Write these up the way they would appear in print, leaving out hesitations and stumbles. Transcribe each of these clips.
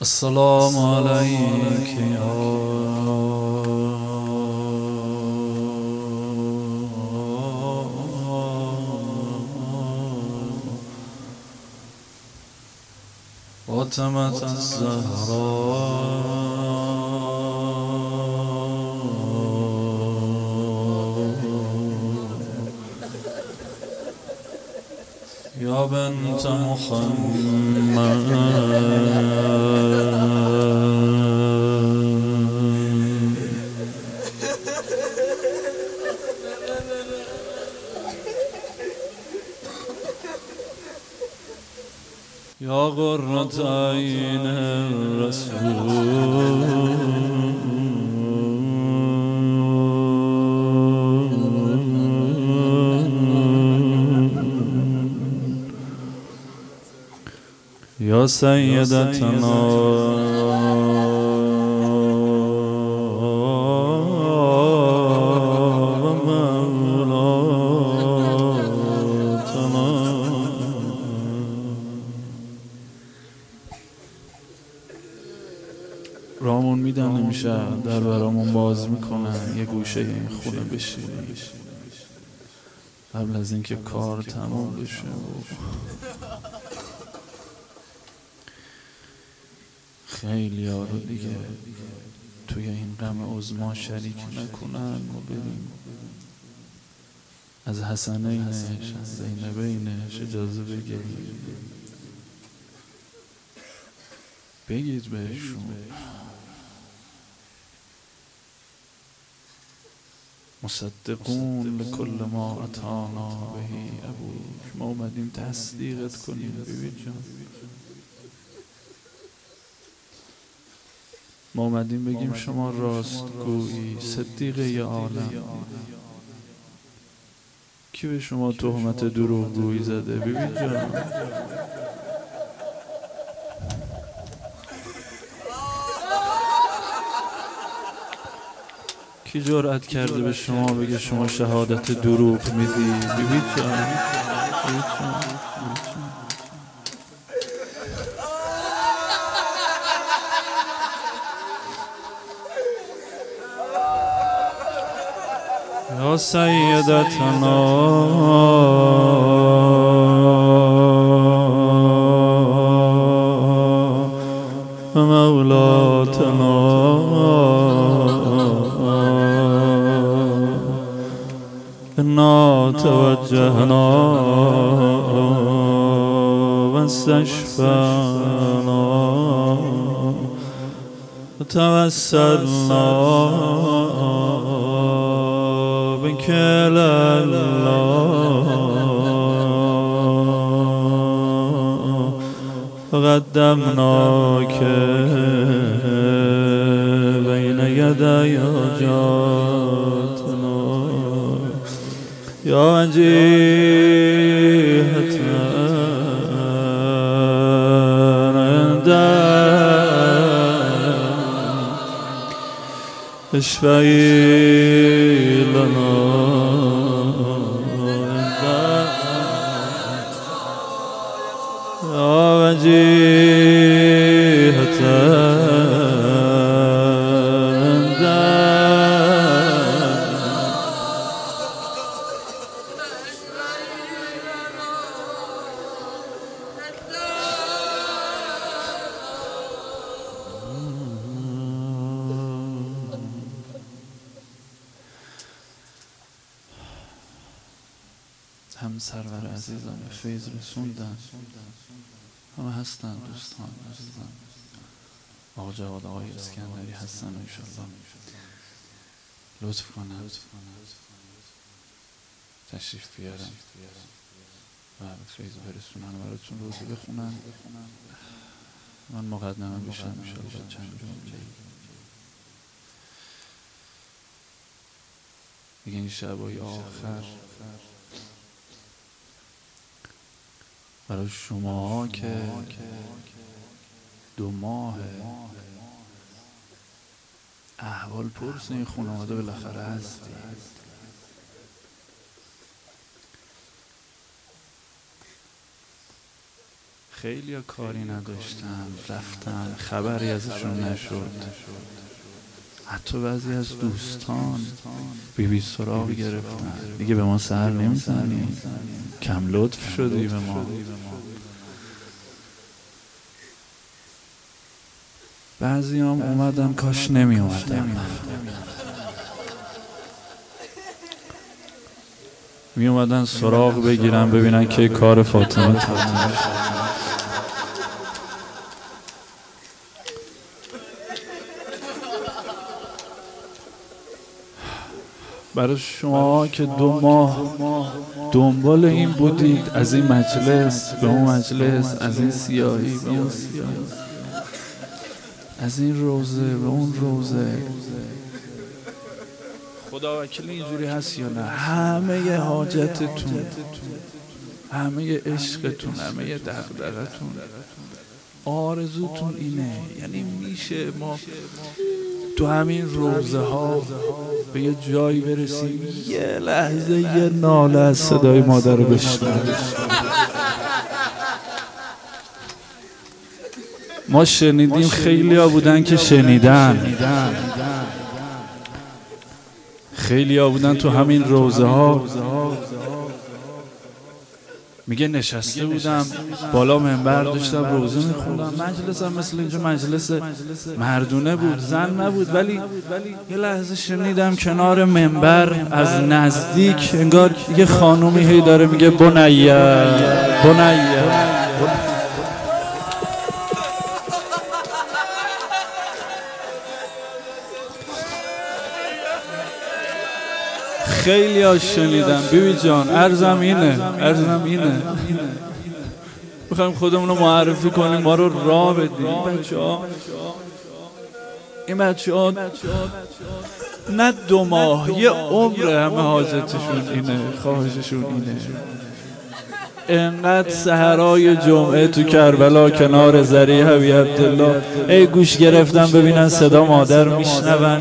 السلام عليك يا فاطمة الزهراء يا بنت محمد يا قرة عين الرسول يا سيدتنا رامون میدن نمیشه در برامون باز میکنن یه گوشه این خونه بشینی قبل از اینکه کار تمام بشه خیلی یارو دیگه توی این غم عظما شریک نکنن و بریم از حسنینش از زینبینش اجازه بگید بهشون مصدقون لكل ما اتانا به ابوک ما اومدیم تصدیقت کنیم بیبی جان ما اومدیم بگیم شما راستگویی صدیقه عالم کی به شما تهمت دروغگویی زده بیبی جان کی جرأت کرده به شما بگه شما شهادت دروغ میدی بیبی جان یا سیدتنا و مولاتنا انا توجهنا و استشفعنا و توسلنا بك الله فقدمناك بين يدي حاجاتنا يا وجيهة اشفعي لنا يا وجيهة هم سرور عزیزان فیض رسوندن همه هستن دوستان هستن آقا جواد آقای اسکندری هستن انشالله لطف کنن تشریف بیارن و فیض برسونن براتون روزی بخونن من مقدمه بشم انشالله چند جمله دیگه این شبای آخر برای شما که 2 ماه احوال پرس این خانواده بالاخره هستید خیلی کاری نداشتن، رفتن، خبری ازشون نشد. حتی بعضی از دوستان بی سراغ گرفتن، دیگه به ما سر نمیزنی، کم لطف شدی به ما. بعضی هم اومدن کاش نمی اومدن، می اومدن سراغ بگیرن ببینن که کار فاطمه تمام شد. برای شما که 2 ماه دنبال این بودید، از این مجلس به اون مجلس، از این سیاهی به اون سیاهی، از این روزه به اون روزه، خدا وکیل اینجوری هست یا نه؟ همه حاجتتون، همه عشقتون، همه دغدغتون، آرزوتون اینه. یعنی میشه ما تو همین روزه ها به یه جایی برسیم یه لحظه یه ناله از صدای مادر رو بشنویم؟ ما شنیدیم، خیلی ها بودن که شنیدن، خیلی ها بودن تو همین روزه ها. میگه نشسته بودم بالا منبر، داشتم روزه میخوندم، مجلسم مثل اینجا مجلس مردونه بود، زن نبود، ولی یه لحظه شنیدم کنار منبر از نزدیک انگار یه خانومی هی داره میگه بنیه بنیه. خیلی ها شنیدم. بیبی جان عرضم اینه میخوایم خودمون رو معرفی کنیم، ما رو راه بدیم. این بچه ها نه 2 ماه، یه عمر همه حاجتشون اینه، خواهششون اینه. انقدر سحرای جمعه تو کربلا کنار ذریح حبی عبدالله ای گوش گرفتن ببینن صدا مادر میشنون.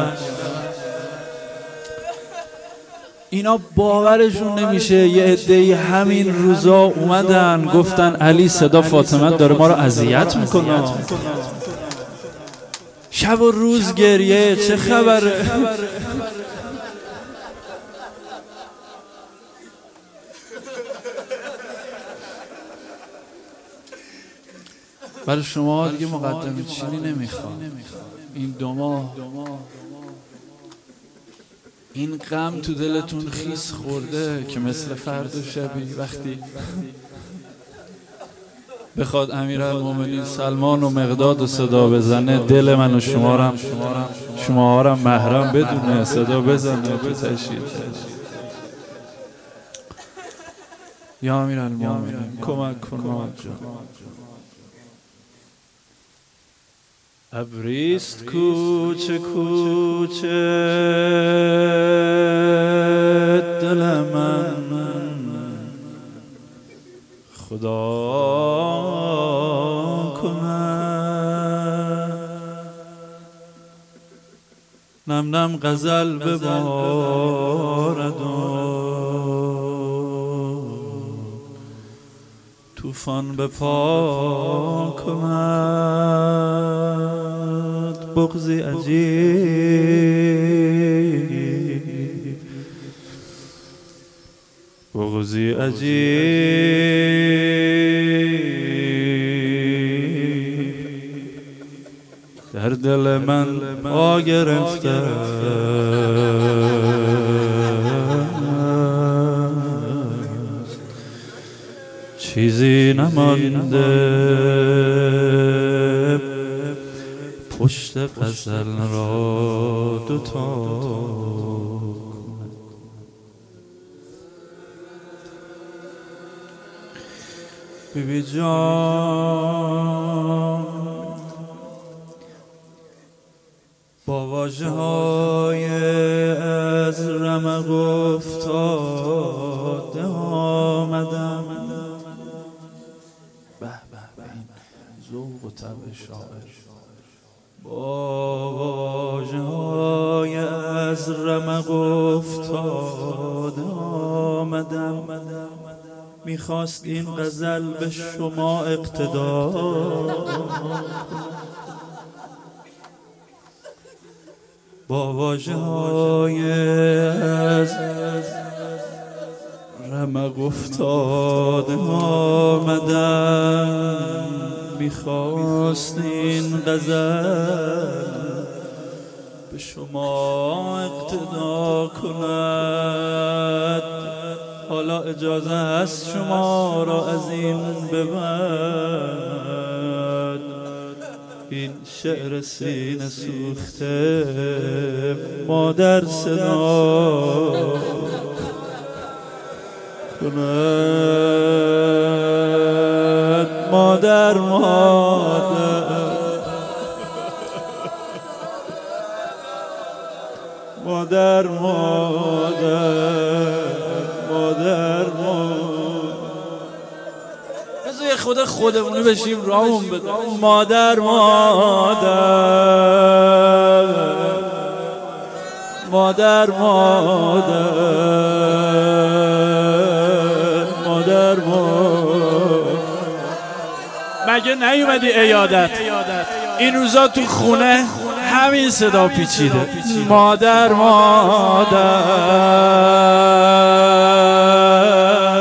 اینا باورشون نمیشه یه عده‌ای همین روزا اومدن گفتن علی صدا فاطمه داره ما رو اذیت میکنه، شب و روز گریه، چه خبره؟ برای شما دیگه مقدمه چینی نمیخوام. این 2 ماه این غم تو دلتون خیس خورده که مثل فردا شبی وقتی بخواد امیرالمومنین سلمان و مقداد و صدا بزنه، دل من و شما را محرم بدونه، صدا بزنه تو تشییع. یا امیرالمومنین کمک کن ما جان. ابریست کوچه کوچه دل من، خدا کند نم نم غزل ببارد و طوفان به پا کند، بغضی عجیب، بغضی عجیب در دل من پا گرفته، چیزی نمانده پشت غزل را دوتا. بیبی جان با واژه های از رمق افتاده آمدم، به این ذوق و طبع شاعر، با واژه های از رمق افتاده آمدم، میخواست این غزل به شما اقتدا، با واژه‌های از رمق افتاده آمدن. میخواست این غزل به شما اقتدا کند، حالا اجازه هست شما را از این به بعد این شعر سینه سوخته مادر صدا کند. مادر مادر مادر مادر مادر بذار یه خودمونی بشیم راهمون بده. مادر مادر مادر مادر مادر مگه نیومدی عیادت؟ این روزا تو خونه همین صدا پیچیده. مادر مادر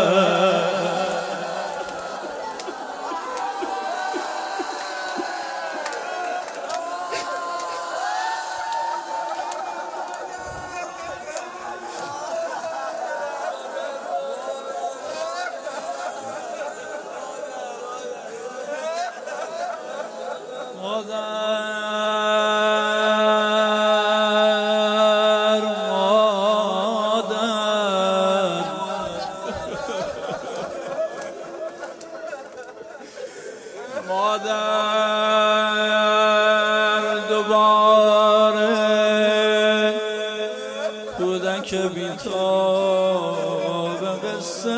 مادر دوباره کودک بی‌تاب قصه.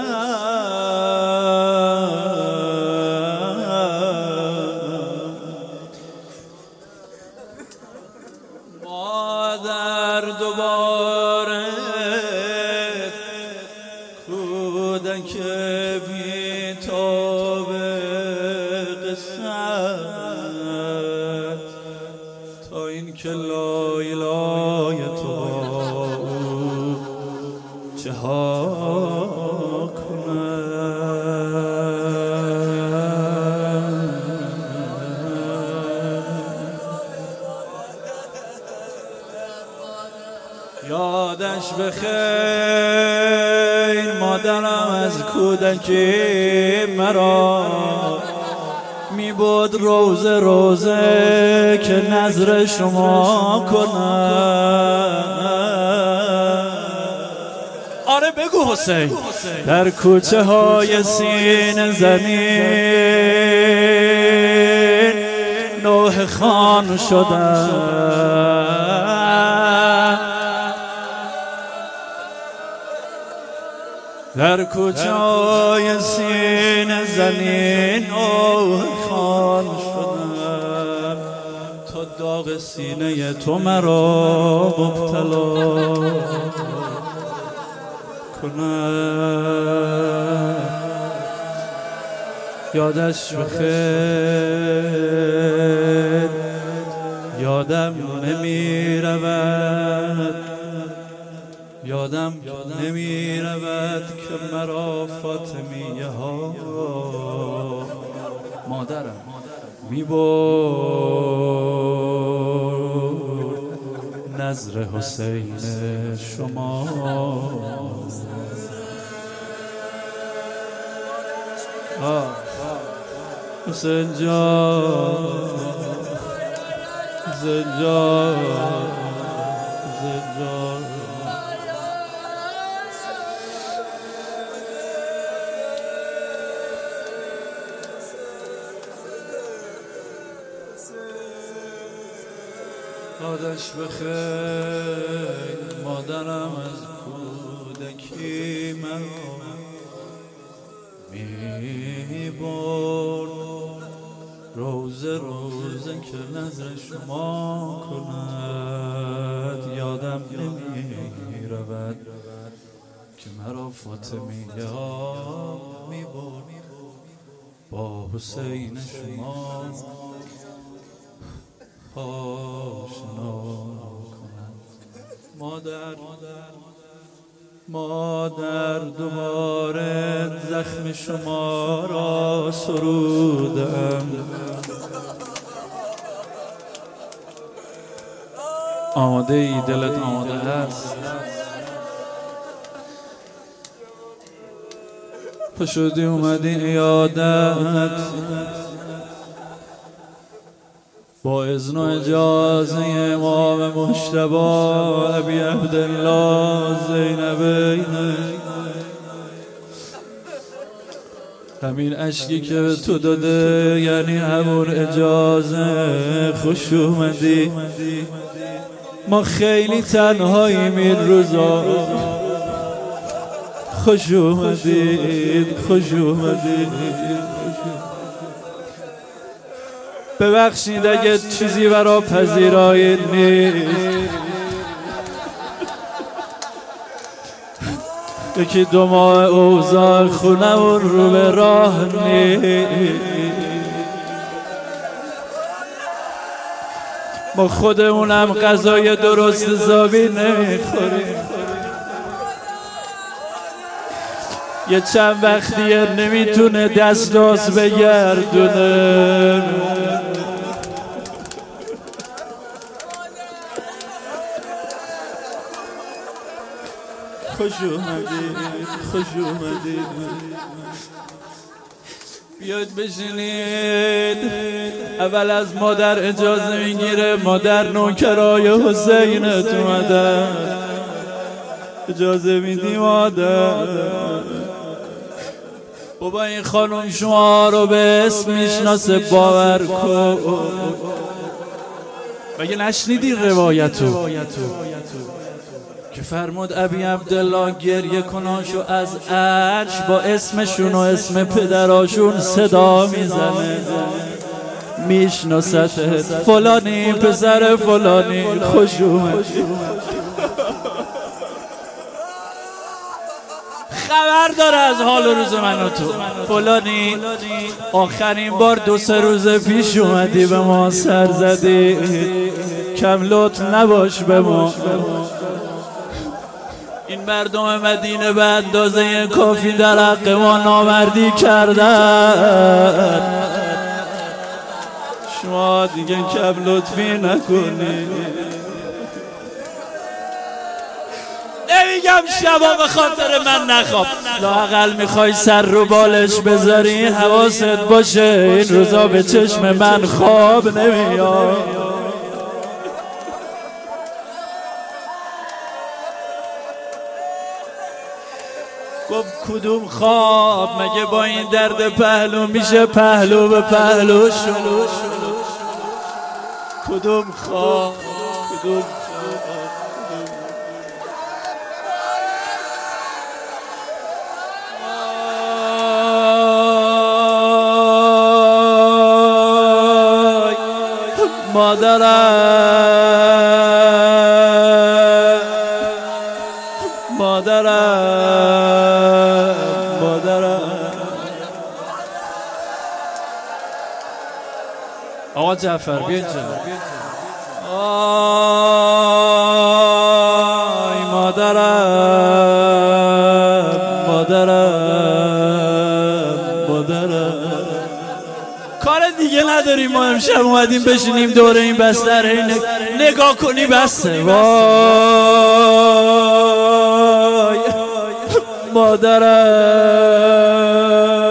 مادر دوباره کودک بی‌تاب تا این که لای لای تو چه ها کنم. یادش بخیر مادرم از کودکی مرا میبود روزه روزه که نظر شما کنم. آره بگو حسین. در کوچه های سینه زمین نوح خان شدم. در کوچه های سینه زمین نوح خان شدم تا داغ سینه تو مرا مبتلا کنم. یادش بخیر یادم نمی رود، یادم نمی رود که مرا فاطمیه ها مادرم می برد نظر حسین شما. حسین جان حسین جان حسین جان یادش بخیر مادرم از کودکی مرا می برد روزه روزه که نظر شما کند. یادم نمی رود که مرا فاطمیه ها میبرد با حسین شما آشنا کند. مادر دوباره زخم شما را سرودم. آماده ای؟ دلت آماده هست؟ پشودی اومدی عیادت با اذن و اجازه امام مجتبی ابی عبدالله زینبی. همین اشکی که تو داده یعنی همون اجازه. خوش اومدی. ما خیلی تنهاییم این روزا. خوش اومدید. خوش اومدید. ببخشید اگه چیزی برا پذیرایی نیست. یکی دو ماه اوضاع خونمون رو به راه نیست. ما خودمونم غذای درست حسابی نمیخوریم. یه چند وقتیه نمیتونه دستاس بگردونه. خوش اومدید. خوش اومدید. بیاید بشینید. اول از مادر اجازه میگیره. مادر نوکرای حسینت اومدن. اجازه میدی مادر؟ بابا این خانم شما رو به اسم میشناسه، باور کن. مگه نشنیدی روایتو که فرمود ابی عبدالله گریه کناشو از عرش با اسمشون و اسم پدراشون صدا میزنه. میشناست فلانی پسر فلانی. خوش اومدی. خبر داره از حال روز من و تو. فلانی آخرین بار 2-3 روز پیش اومدی به ما سر زدی. کم لطف نباش به ما. این مردم مدینه به اندازه کافی در حق ما نامردی کردن. شما دیگه کم لطفی نکنی. نمیگم شبا به خاطر من نخواب. لااقل میخوای سر رو بالش بذاری حواست باشه این روزا به چشم من خواب نمیاد. گفت کدوم خواب؟ مگه با این درد پهلو میشه پهلو به پهلو شلو؟ کدوم خواب؟ کدوم مادرم. آقا جعفر بیاید جا. آی مادرم. کار دیگه نداریم ما امشب اومدیم بشینیم دور این بستر نگاه کنی بسته. وای مادرم.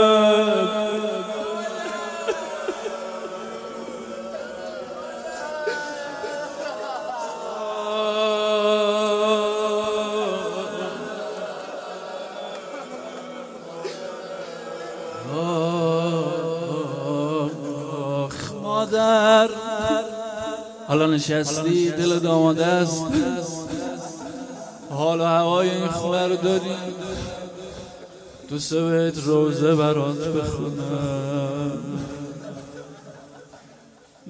مادر حالا نشستی دل داماده است. حال و هوای این خونه رو داری. دوست بهت روزه برات بخونم.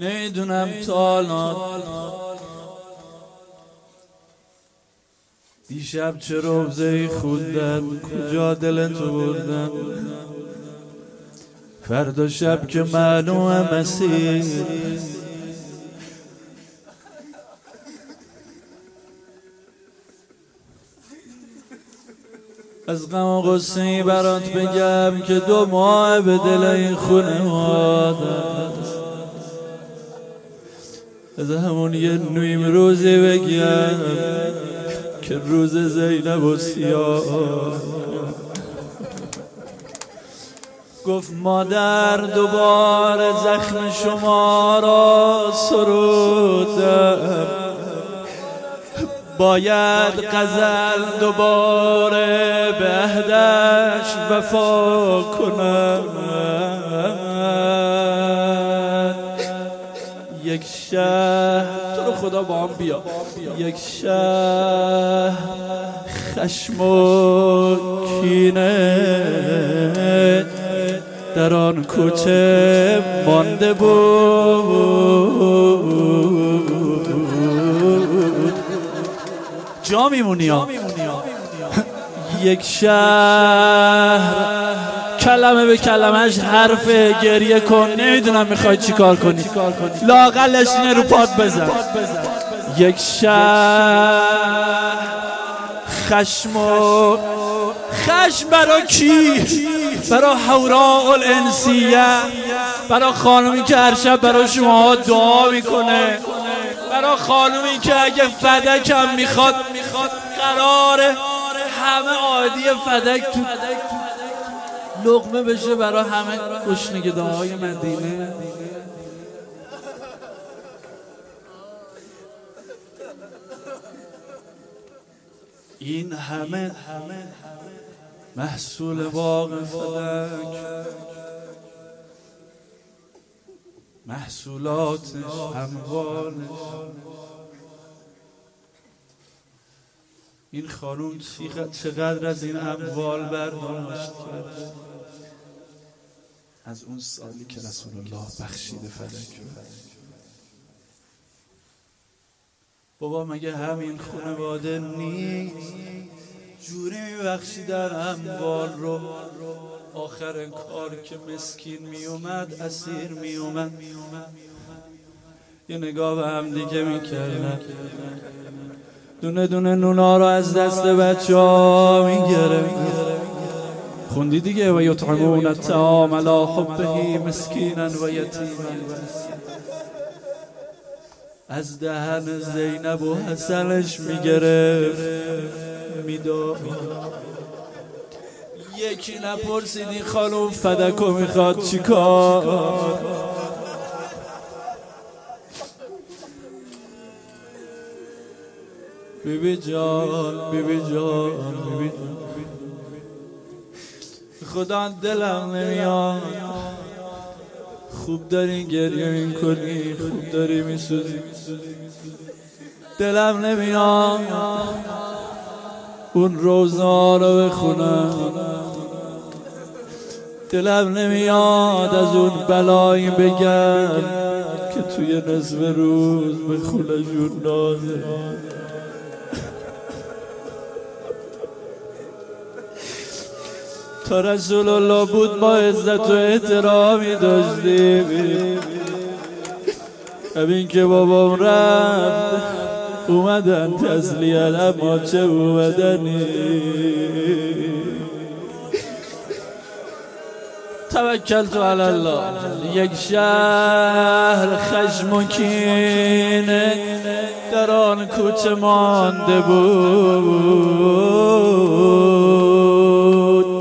نمیدونم تا الان دیشب چه روزه‌ای خوندن، کجا دلتو بردن. فردا شب که معلومه مسیح از غم و غصه‌ای برات بگم که 2 ماه به دل این خانواده است. از همون یه نیم روزی بگم که روز زینب و سیاه. گفت مادر دوباره زخم شما را سرودم، باید غزل دوباره به عهدش وفا کنم. یک شهر تو رو خدا با هم بیا، یک شهر خشم و کینه در آن کوچه مانده بود. جا میمونی ها. یک شهر کلمه به کلمهش حرف گریه کن، نمیدونم میخوای چی کار کنی، لااقلش اینه رو پات بزن. یک شهر خشم برا کی؟ برا حوراء الانسیه، برا خانومی که هر شب برا شما دعا میکنه، برا خانومی که اگه فدکم میخواد قراره همه عادی فدک تو لقمه بشه برا همه گشنگده‌های مدینه. این همه محصول باغ فدک، محصولاتش، اموالش. این خانوم چقدر از این اموال برداشت کرد از اون سالی که رسول الله بخشیده فدک. بابا مگه همین خانواده نیست جوری میبخشیدن اموال رو؟ آخرین کار که مسکین میومد اسیر میومد یه نگاه به هم دیگه میکردن، دونه دونه نونا رو از دست بچه ها میگرم. خوندی دیگه و یطعمون الطعام علی حبه مسکینا و یتیما و از دهن زینب و حسنش میگرفت میداد. یکی نپرسید این خانوم فدکو میخواد چیکار؟ بیبی جان، بیبی جان، بیبی جان، خدا دلم نمیاد. خوب داری گریه میکنی، خوب داری میسوزی، دلم نمیاد اون روزا رو بخونم، دلم نمیاد از اون بلایی بگم که توی نصف روز به خونشون نازه. تا رسول الله بود ما عزت و احترامی داشتیم. همین که بابام رفت اومدن تسلیه، اما چه اومدنی. توکلت علی الله. یک شهر خشم و کینه در آن کوچه مانده بود.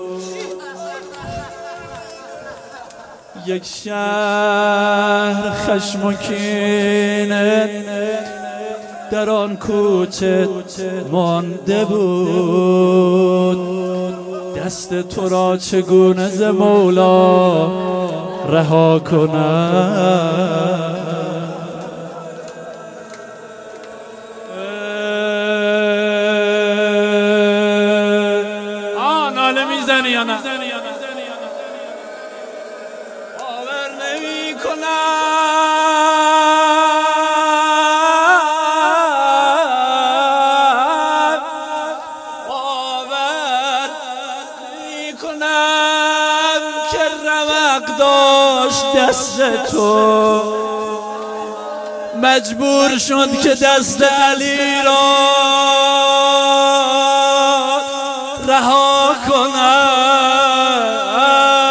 یک شهر خشم و کینه در آن کوچه مانده بود. دست تو را چگونه ز مولا رها کنم؟ ناله میزنی یا نه؟ باور نمی کنم دست تو مجبور شد که دست علی را رها کند.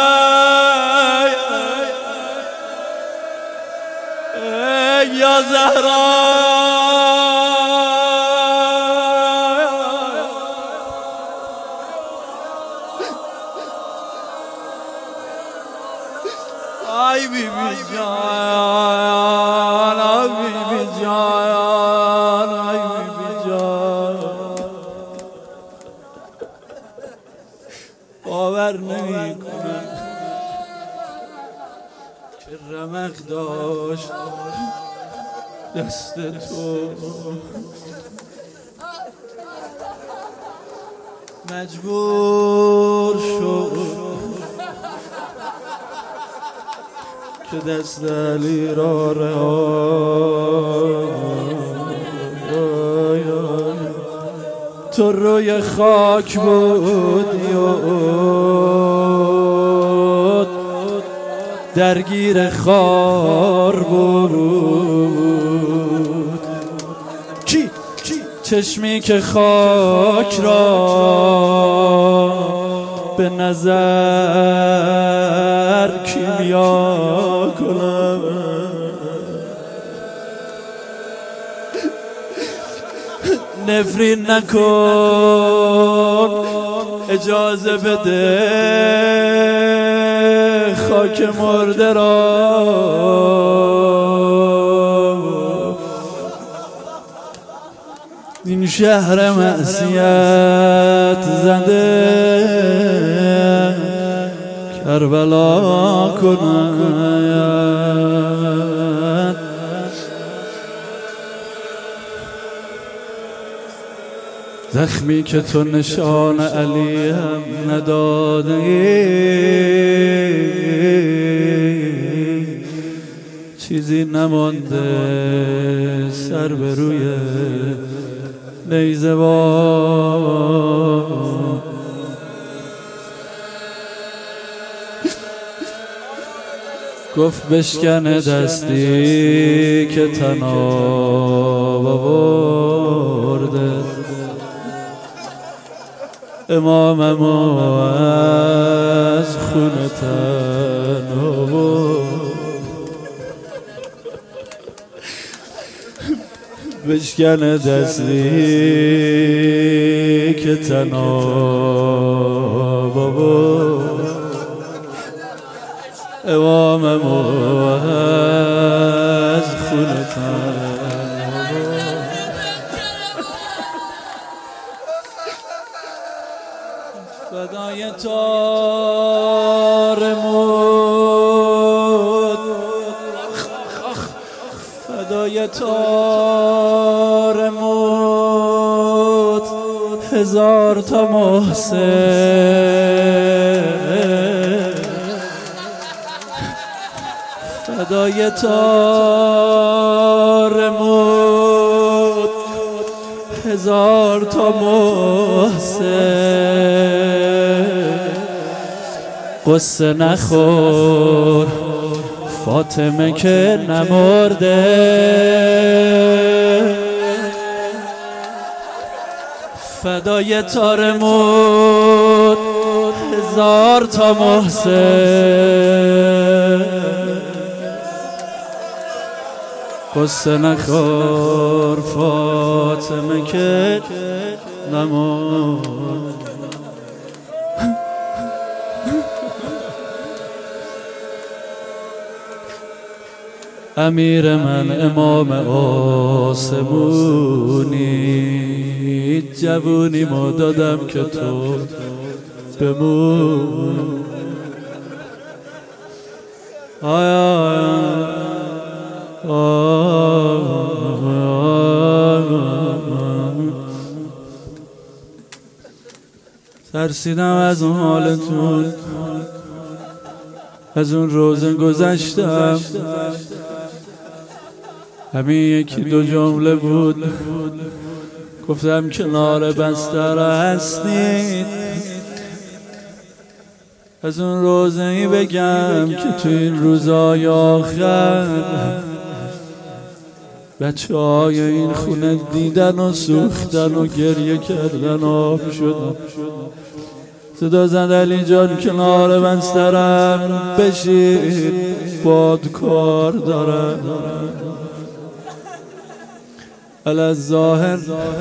یا زهرا ای بی بی جان، ای بی بی جان، ای بی بی جان، باور نمی کنم که رمق داشت دست تو مجبور شد که دست علی را رها. تو روی خاک بودی و درگیر خار بود. چشمی که خاک را به نظر کیمیا کنم. نفرین نکن، اجازه بده خاک مرده را این شهر معصیت زده کربلا کند. زخمی که تو نشان علی هم ندادی، چیزی نمانده سر به روی نیزه با. گفت بشکنه دستی که تناب آورده اماممو از خون تناب بشکنه دستی که تناب آورده اماممو از خون تناب. فدای تارمود، فدای تارمود، هزار تا محسن، فدای تارمود، هزار تا محسن. قصه نخور فاطمه که نمرده، فدای تارمود، هزار تا محسن. قصه نخور فاطمه که نمرده. امیر من امام آسمونی، جوونی ما دادم که تو بمون. ترسیدم از اون حالتون، از اون روز گذشتم. همین یکی دو جمله بود، گفتم کنار بستر هستید، از اون روزه‌ای بگم که تو این روزای آخر بچه‌های این خونه دیدن و سوختن و گریه کردن و آب شدن. صدا زد علی جان کنار بسترم بشین باد کار دارم. الظاهر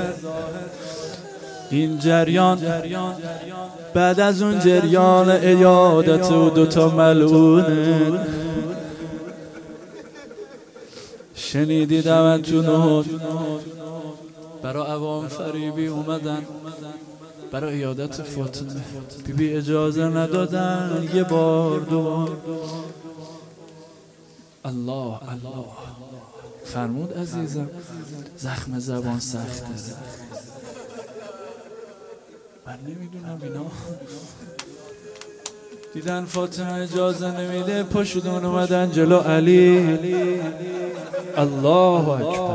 این جریان بعد از اون جریان عیادت و دوتا ملعونه شنیدی دعوتونو برای عوام فریبی اومدن برای عیادت فاطمه. بیبی اجازه ندادن یه بار دو بار. الله فرمود عزیزم زخم زبان سخته. من نمیدونم اینا دیدن فاطمه اجازه نمیده پاشدون اومدن جلو علی. الله اکبر.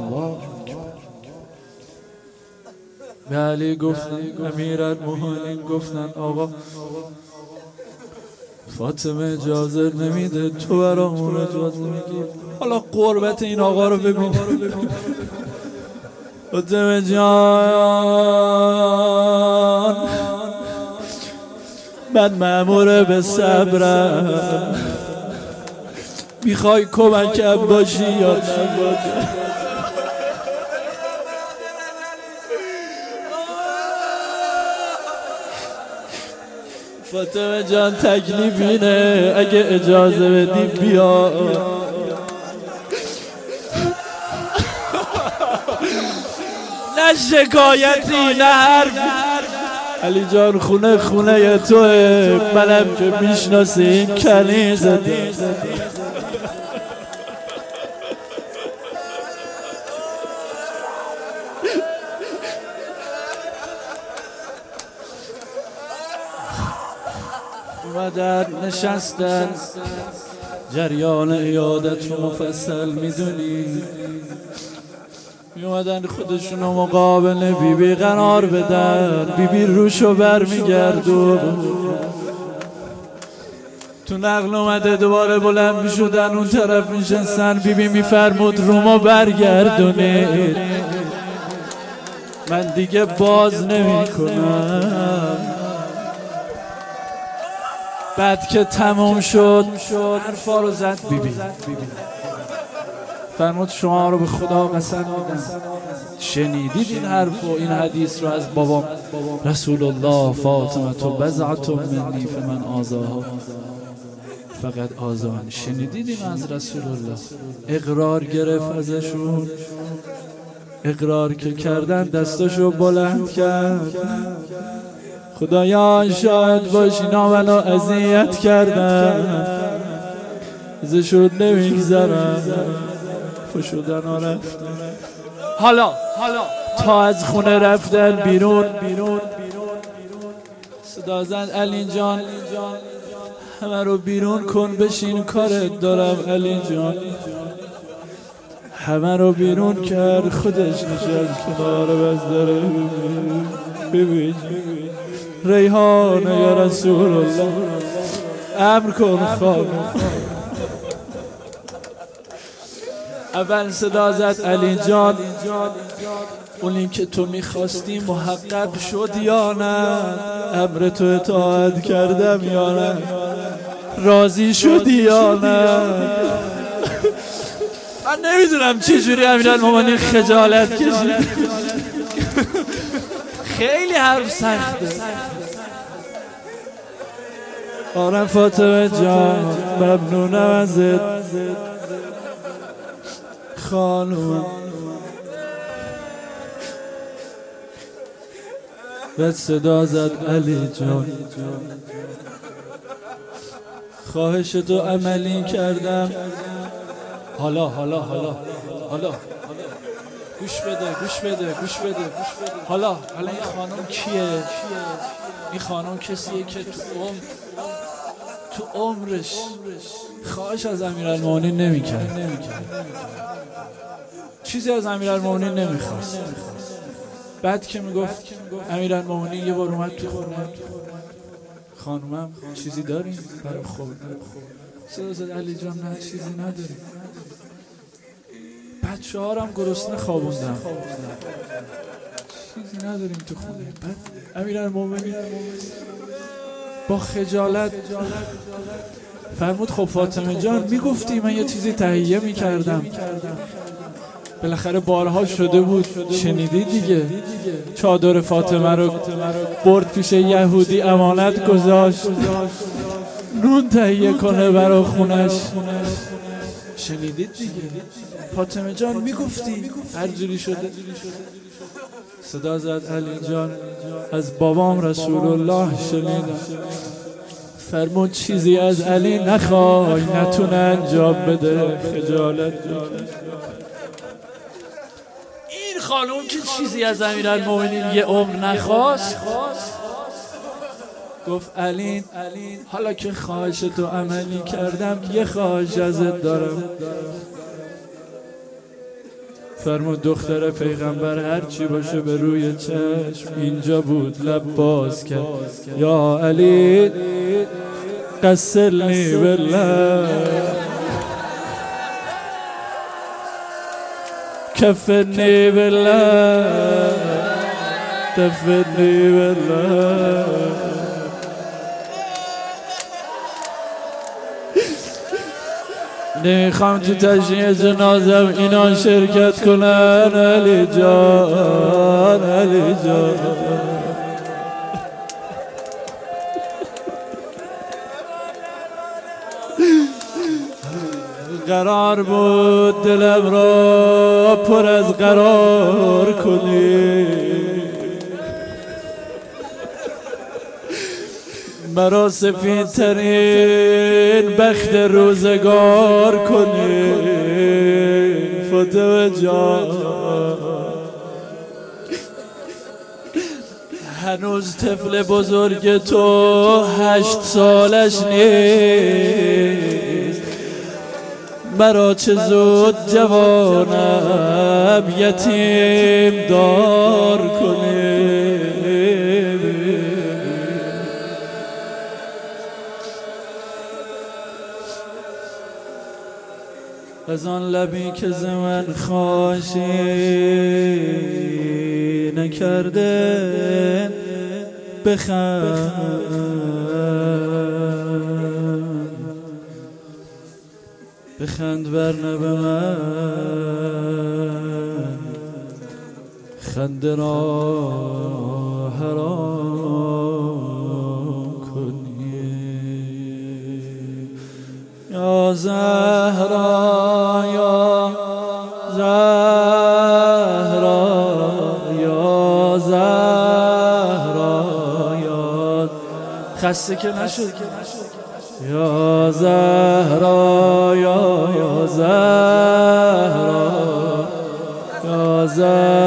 به علی گفتن امیرالمومنین گفتن آقا فاطمه اجازه نمیده تو برامون اجازه میگی. حالا قربت این آقا رو ببین. فاطمه جان من مأمور به صبرم میخوای کمکم باشی یا نباشی. فاطمه جان تکلیف اینه اگه اجازه بدی بیا. نه شکایتی نه حرف. علی جان خونه توه منم که میشناسی این کنیزه دی. اومدن نشستن جریان عیادت رو مفصل میدونی. میومدن خودشونو مقابل بیبی قرار بدن. بیبی روشو بر میگردون. تو نقل اومده دوباره بلند میشدن اون طرف میشستن. بیبی میفرمود رومو برگردونید من دیگه باز نمی کنم. بعد که تموم شد حرفا رو زد بیبی. فرمود شما رو به خدا قسم میدم شنیدید این حرف و این حدیث رو از بابام رسول الله فاطمه تو بضعة منی فمن آذاها فقط آذان. شنیدید این از رسول الله؟ اقرار گرفت ازشون. اقرار که کردن دستاشو بلند کرد. خدایا شاهد باش اینا منو اذیت کردن ازشون نمیگذرم. شدن و رفتن. حالا تا از خونه رفتن بیرون صدا زد علی جان همه رو بیرون کن بشین کارت دارم. علی جان همه رو بیرون کرد خودش نشست کنار بستر. ببین ریحانه یا رسول الله امر کن خانم. اول صدا زد علی جان اونی که تو میخواستی محقق شد یا نه؟ امر تو اطاعت کردم یا نه؟ راضی شدی یا نه؟ من نمیدونم چجوری امیرالمومنین خجالت کشید. خیلی حرف سخته. آره فاطمه جان ممنونم ازت خانوم. به صدا زد علی جان خواهش تو عملی کردم. حالا گوش بده. حالا این خانم کیه؟ این خانم کسیه که تو عمرش خواهش از امیرالمومنین نمی‌کرد. چیزی از امیرالمومنین نمیخواست. بعد که میگفت امیرالمومنین یه بار اومد تو خونه خانومم چیزی داریم برای خوردن؟ صدا زد علی جان نه چیزی نداریم. بچه ها هم گرسنه خوابوندم، چیزی نداریم تو خونه. بعد امیرالمومنین با خجالت فرمود خب فاطمه جان میگفتی من یه چیزی تهیه میکردم، بالاخره بارها شده بود شنیدی دیگه. چادر فاطمه رو برد پیش یهودی امانت گذاشت نون تهیه کنه برای خونش، شنیدید دیگه. فاطمه جان میگفتی هر جوری شده. صدا زد علی جان از بابام رسول الله شنیدم، فرمود چیزی از علی نخوای نتونه انجام بده، خجالت میکشه. این خانوم که چیزی از امیرالمومنین یه عمر نخواست، گفت علی حالا که خواهش تو عملی کردم یه خواهش ازت دارم. فرمود دختر پیغمبر هر چی باشه به روی چشم. اینجا بود لب باز کرد یا علی قسلنی بالله کفنی بالله دفنی بالله. نمیخوام تو تشییع جنازم اینا شرکت کنن علی جان علی جان. قرار بود دلم را پر از قرار کنی، مرا سفید ترین بخت روزگار کنی فاطمه جان. هنوز طفل بزرگ تو 8 سالش نیست، مرا چه زود جوانم یتیم دار کنی. از آن لبی که ز من خواهشی نکرده بخند ورنه به من خنده را حرام کنی. یا زهرا یا زهرا یا زهرا یا خسته که نشد یا زهرا یا زهرا یا زهرا